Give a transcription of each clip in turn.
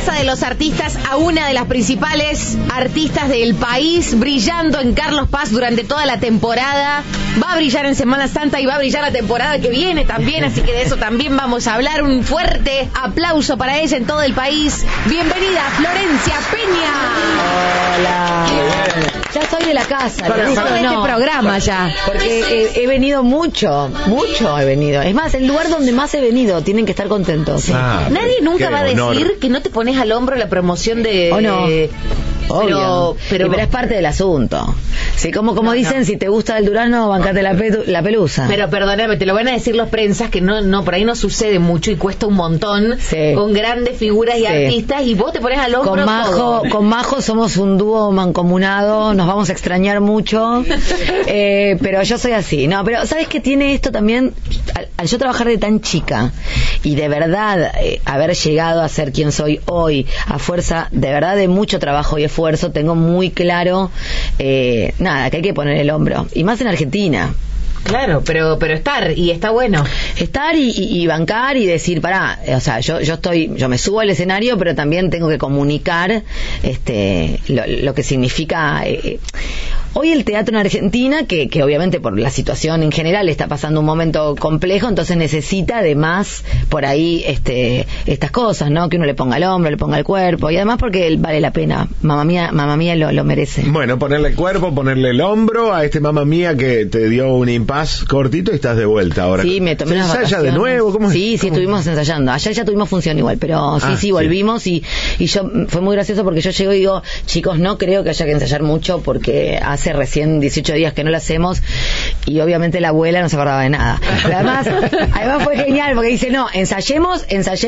Casa de los Artistas a una de las principales artistas del país, brillando en Carlos Paz durante toda la temporada. Va a brillar en Semana Santa y va a brillar la temporada que viene también, así que de eso también vamos a hablar. Un fuerte aplauso para ella en todo el país. Bienvenida, Florencia Peña. Hola. Ya soy de la casa, de este programa ya. Porque he venido mucho he venido. Es más, el lugar donde más he venido, tienen que estar contentos. Sí. Nadie nunca va a decir que no te pones al hombro la promoción de... ¿O no? Obvio. Pero es parte del asunto. Sí, como dicen, no. Si te gusta el durazno, bancate la pelusa. Pero perdóname, te lo van a decir los prensas que no por ahí no sucede mucho y cuesta un montón, sí. Con grandes figuras y artistas, y vos te pones al hombro con Majo somos un dúo mancomunado, nos vamos a extrañar mucho, pero yo soy así. No, pero ¿sabes qué tiene esto también? Al yo trabajar de tan chica y de verdad haber llegado a ser quien soy hoy, a fuerza de verdad de mucho trabajo y esfuerzo, tengo muy claro que hay que poner el hombro, y más en Argentina. Claro, pero estar, y está bueno. Estar y bancar y decir, pará, o sea, yo me subo al escenario, pero también tengo que comunicar lo que significa hoy el teatro en Argentina, que obviamente por la situación en general está pasando un momento complejo, entonces necesita además por ahí estas cosas, ¿no? Que uno le ponga el hombro, le ponga el cuerpo, y además porque vale la pena. Mamá mía lo merece. Bueno, ponerle el cuerpo, ponerle el hombro a Mamá Mía que te dio un impas cortito y estás de vuelta ahora. Sí, me tomé unas vacaciones. ¿Ensaya de nuevo? ¿Cómo es? Sí, estuvimos ensayando. Ayer ya tuvimos función igual, pero sí, volvimos y yo, fue muy gracioso porque yo llego y digo, chicos, no creo que haya que ensayar mucho porque hace recién 18 días que no lo hacemos, y obviamente la abuela no se acordaba de nada. Pero además fue genial porque dice, no, ensayemos.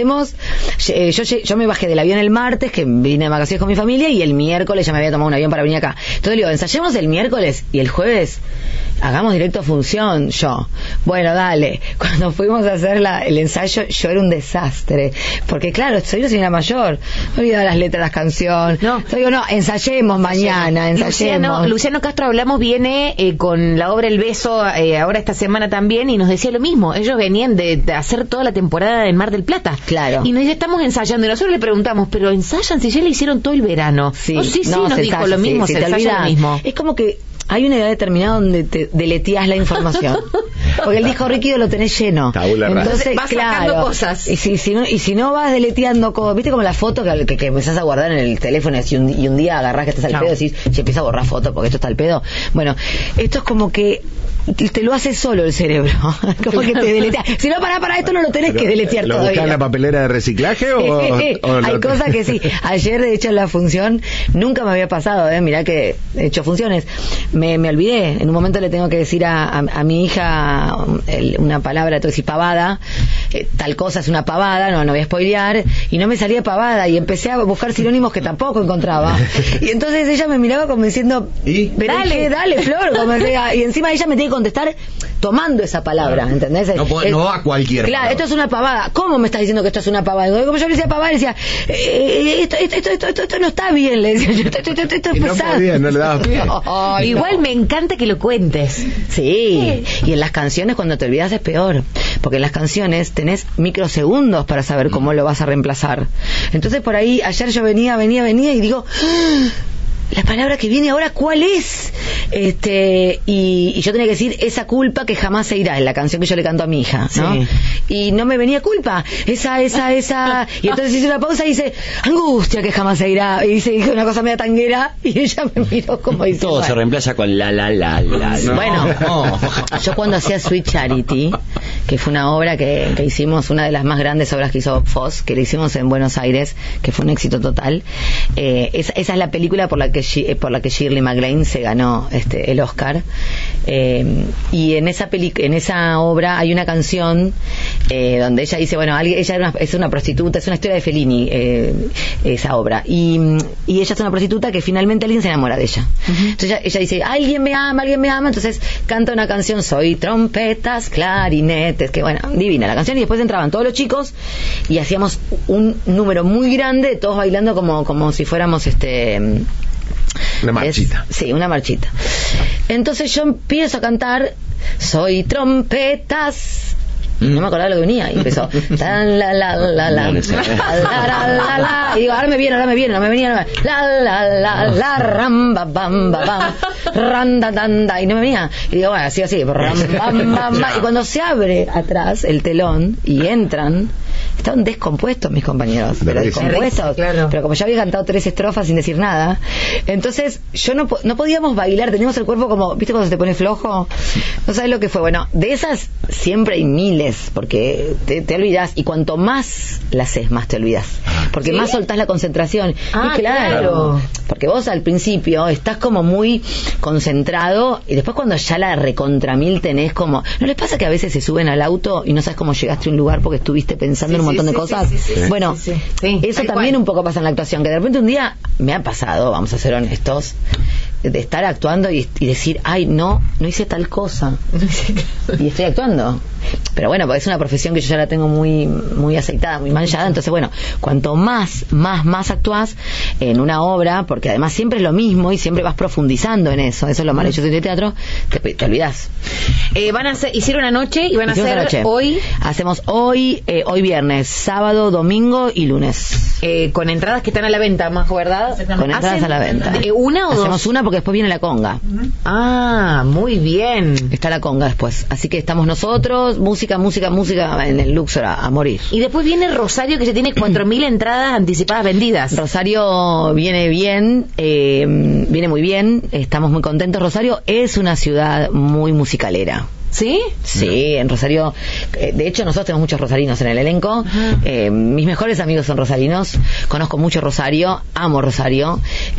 Yo me bajé del avión el martes, que vine de vacaciones con mi familia, y el miércoles ya me había tomado un avión para venir acá. Entonces le digo, ensayemos el miércoles y el jueves hagamos directo función. Yo, bueno, dale. Cuando fuimos a hacer el ensayo, yo era un desastre, porque claro, soy una señora mayor, me olvidaba las letras de las canciones. Digo, ensayemos mañana, ensayemos. Luciano Castro Hablamos viene con la obra El Beso ahora esta semana también, y nos decía lo mismo. Ellos venían de hacer toda la temporada en Mar del Plata. Claro. Y nos dice, estamos ensayando, y nosotros le preguntamos, ¿pero ensayan si ya le hicieron todo el verano? Sí, nos dijo lo mismo, se ensaya lo mismo. Es como que hay una edad determinada donde te deleteas la información. Porque el disco líquido lo tenés lleno. Entonces, vas sacando cosas. Y si no vas deleteando cosas, viste como la foto que empezás a guardar en el teléfono, y un día agarrás que estás al pedo y decís, si empieza a borrar fotos porque esto está al pedo. Bueno, esto es como que te lo hace solo el cerebro. Como que te deleteas. Si no, para esto no lo tenés que deletear todavía. ¿Lo buscás en la papelera de reciclaje o hay cosas que sí. Ayer, de hecho, en la función nunca me había pasado, mirá que he hecho funciones. Me olvidé. En un momento le tengo que decir a mi hija una palabra, todo decir pavada, tal cosa es una pavada, no voy a spoilear, y no me salía pavada, y empecé a buscar sinónimos que tampoco encontraba, y entonces ella me miraba como diciendo, dale Flor, como decía, y encima ella me tiene que contestar tomando esa palabra, ¿entendés? No a cualquier claro, esto es una pavada. ¿Cómo me estás diciendo que esto es una pavada? Como yo le decía pavada, le decía, esto no está bien, le decía yo, esto es pesado. No le dabas pie. Igual me encanta que lo cuentes. Sí, y en las canciones cuando te olvidas es peor, porque en las canciones tenés microsegundos para saber cómo lo vas a reemplazar. Entonces por ahí, ayer yo venía y digo, la palabra que viene ahora, ¿cuál es? Y yo tenía que decir esa culpa que jamás se irá, en la canción que yo le canto a mi hija, ¿no? Sí. Y no me venía culpa, esa, y entonces hice una pausa y dice, angustia que jamás se irá, y dije una cosa media tanguera, y ella me miró como diciendo, todo se reemplaza con la. No. Bueno, yo cuando hacía Sweet Charity, que fue una obra que hicimos, una de las más grandes obras que hizo Foss, que le hicimos en Buenos Aires, que fue un éxito total, esa es la película por la que Shirley MacLaine se ganó el Oscar, y en esa obra hay una canción donde ella dice, bueno, ella es una prostituta, es una historia de Fellini, esa obra, y ella es una prostituta que finalmente alguien se enamora de ella. Entonces ella dice, alguien me ama, entonces canta una canción, soy trompetas, clarinetes, que bueno, divina la canción, y después entraban todos los chicos y hacíamos un número muy grande, todos bailando como si fuéramos una marchita. Sí, una marchita. Entonces yo empiezo a cantar, soy trompetas, No me acordaba lo que venía. Y empezó. Tan, la, la, la, la, la, la. Y digo, ahora me viene, no me venía. La, ramba, bam, bam, randa, tanda. Y no me venía. Y digo, bueno, así, ram, bam, bam, bam. Y cuando se abre atrás el telón y entran, estaban descompuestos mis compañeros. Pero descompuestos. Claro. Pero como ya había cantado 3 estrofas sin decir nada, entonces yo no podíamos bailar, teníamos el cuerpo como, ¿viste cuando se te pone flojo? No sabes lo que fue. Bueno, de esas siempre hay miles, porque te olvidas, y cuanto más las haces, más te olvidas, porque más soltás la concentración. Y claro, porque vos al principio estás como muy concentrado, y después cuando ya la recontramil tenés como, ¿no les pasa que a veces se suben al auto y no sabes cómo llegaste a un lugar porque estuviste pensando en un montón de cosas? Bueno, eso también un poco pasa en la actuación, que de repente un día me ha pasado, vamos a ser honestos, de estar actuando y decir, ay, no hice tal cosa y estoy actuando. Pero bueno, porque es una profesión que yo ya la tengo muy muy aceitada, muy manchada. Entonces bueno, cuanto más actuás en una obra, porque además siempre es lo mismo y siempre vas profundizando en eso es lo maravilloso de teatro, te olvidás. Hicieron anoche y van a hacer hoy. Hacemos hoy viernes, sábado, domingo y lunes. Con entradas que están a la venta, Majo, ¿verdad? Con entradas a la venta. ¿Una o dos? Hacemos una porque después viene la conga. Muy bien. Está la conga después. Así que estamos nosotros, música en el Luxor a morir. Y después viene Rosario, que ya tiene 4.000 entradas anticipadas vendidas. Rosario viene bien, viene muy bien, estamos muy contentos. Rosario es una ciudad muy musicalera. ¿Sí? Sí, en Rosario, de hecho nosotros tenemos muchos rosarinos en el elenco. Mis mejores amigos son rosarinos, conozco mucho Rosario, amo Rosario,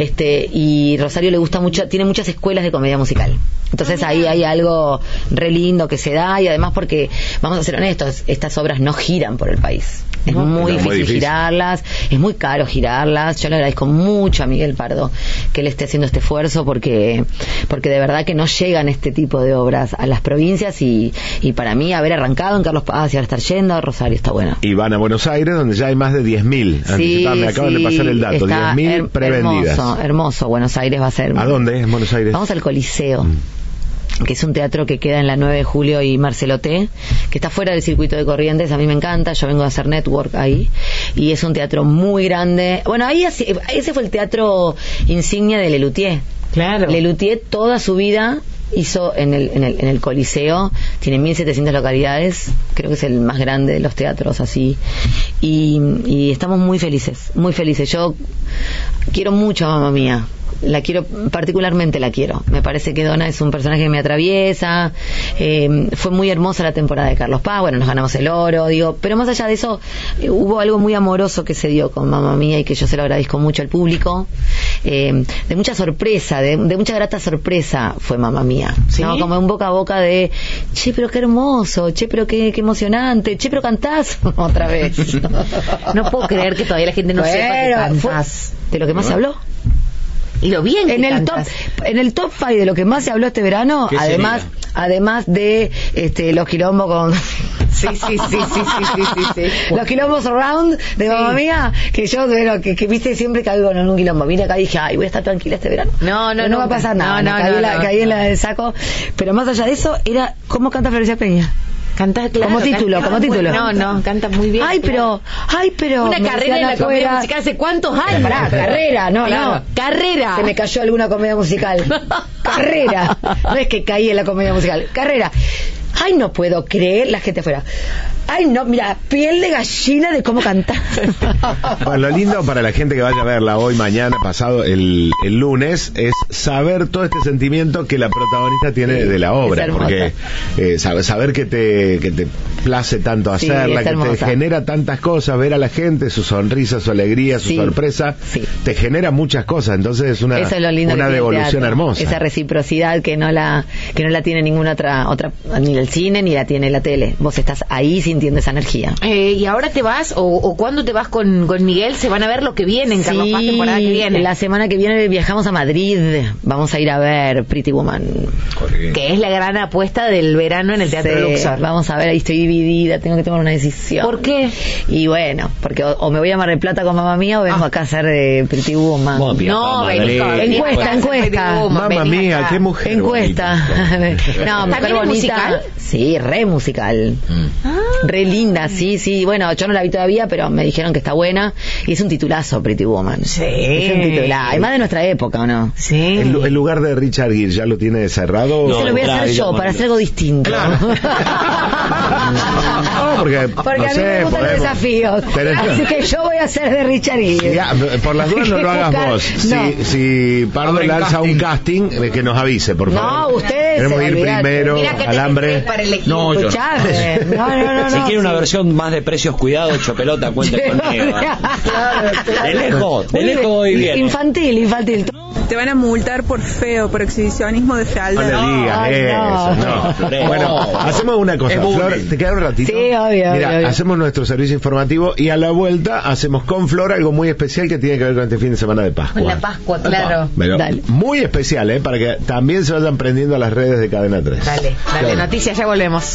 y Rosario le gusta mucho, tiene muchas escuelas de comedia musical. Entonces ahí hay algo re lindo que se da, y además porque, vamos a ser honestos, estas obras no giran por el país. Es muy difícil girarlas, es muy caro girarlas. Yo le agradezco mucho a Miguel Pardo que él esté haciendo este esfuerzo, porque de verdad que no llegan este tipo de obras a las provincias, y para mí haber arrancado en Carlos Paz y ahora estar yendo a Rosario está bueno. Y van a Buenos Aires, donde ya hay más de 10.000. Me acaban de pasar el dato, 10.000 prevendidas. Hermoso, Buenos Aires va a ser. ¿A dónde en Buenos Aires? Vamos al Coliseo. Que es un teatro que queda en la 9 de Julio y Marcelo T, que está fuera del circuito de Corrientes. A mí me encanta, yo vengo a hacer network ahí, y es un teatro muy grande. Bueno, ahí ese fue el teatro insignia de Lelutier. Claro. Lelutier toda su vida hizo en el Coliseo, tiene 1.700 localidades, creo que es el más grande de los teatros así, y estamos muy felices. Yo quiero mucho a Mamma Mía, particularmente la quiero. Me parece que Donna es un personaje que me atraviesa. Fue muy hermosa la temporada de Carlos Paz, bueno, nos ganamos el oro, pero más allá de eso, hubo algo muy amoroso que se dio con Mamma Mía, y que yo se lo agradezco mucho al público. De mucha sorpresa, de mucha grata sorpresa fue Mamma Mía, ¿sí? ¿No? Como un boca a boca de, che, pero qué hermoso, che, pero qué emocionante, che, pero cantás otra vez. No puedo creer que todavía la gente no sepa que cantás. De lo que más se habló. Y lo bien que en el top 5 de lo que más se habló este verano, además de los quilombos con sí. Los quilombos around de Mamma Mía, que yo que viste siempre caigo en un quilombo. Vine acá y dije, ay, voy a estar tranquila este verano. No va a pasar nada. Caí en la del saco. Pero más allá de eso, era cómo canta Florencia Peña. Canta, claro, como título. No, canta muy bien. Ay, pero una carrera en la comedia musical hace cuántos años. Carrera, carrera. Se me cayó alguna comedia musical. Carrera. No es que caí en la comedia musical. Carrera. Ay, no puedo creer la gente afuera. Ay, no, mira, piel de gallina de cómo cantar. Bueno, lo lindo para la gente que vaya a verla hoy, mañana, pasado, el lunes, es saber todo este sentimiento que la protagonista tiene de la obra. Porque saber que te place tanto hacerla, que te genera tantas cosas, ver a la gente, su sonrisa, su alegría, su sorpresa, te genera muchas cosas. Entonces es una devolución hermosa. Esa reciprocidad que no la tiene ninguna otra, ni el cine, ni la tiene la tele. Vos estás ahí sin sintiendo esa energía. ¿Y ahora te vas o cuándo te vas con Miguel? Se van a ver lo que viene en Carlos Paz temporada que viene. La semana que viene viajamos a Madrid, vamos a ir a ver Pretty Woman. Que es la gran apuesta del verano en el Teatro Luxor. Vamos a ver, ahí estoy dividida, tengo que tomar una decisión. ¿Por qué? Y bueno, porque o me voy a Mar del Plata con mamá mía o vengo acá a hacer Pretty Woman. No, encuesta. Mamma mía, qué mujer. Encuesta. No, mujer bonita. ¿Musical? Sí, re musical. Re linda, sí. Bueno, yo no la vi todavía, pero me dijeron que está buena. Y es un titulazo, Pretty Woman. Sí. Es un titulazo. Además de nuestra época, ¿o no? Sí. El lugar de Richard Gere, ¿ya lo tiene cerrado? No, se lo voy a hacer yo, para hacer algo distinto. Claro. No, porque a mí me gustan los desafíos. Así que yo voy a hacer de Richard Gere. Por las dudas no lo hagas vos. Si Pardo lanza un casting, que nos avise, por favor. No, ustedes. Queremos ir primero al hambre. No, yo no. Si quiere una versión más de precios cuidados, Chopelota, cuente conmigo. De lejos voy bien. Infantil. Te van a multar por feo, por exhibicionismo de falda. No le digas eso, no. Bueno, hacemos una cosa, Flor, ¿te queda un ratito? Sí, obvio. Mira, hacemos nuestro servicio informativo y a la vuelta hacemos con Flor algo muy especial que tiene que ver con este fin de semana de Pascua. Con la Pascua, claro. Pero muy especial, para que también se vayan prendiendo a las redes de Cadena 3. Dale, noticias, ya volvemos.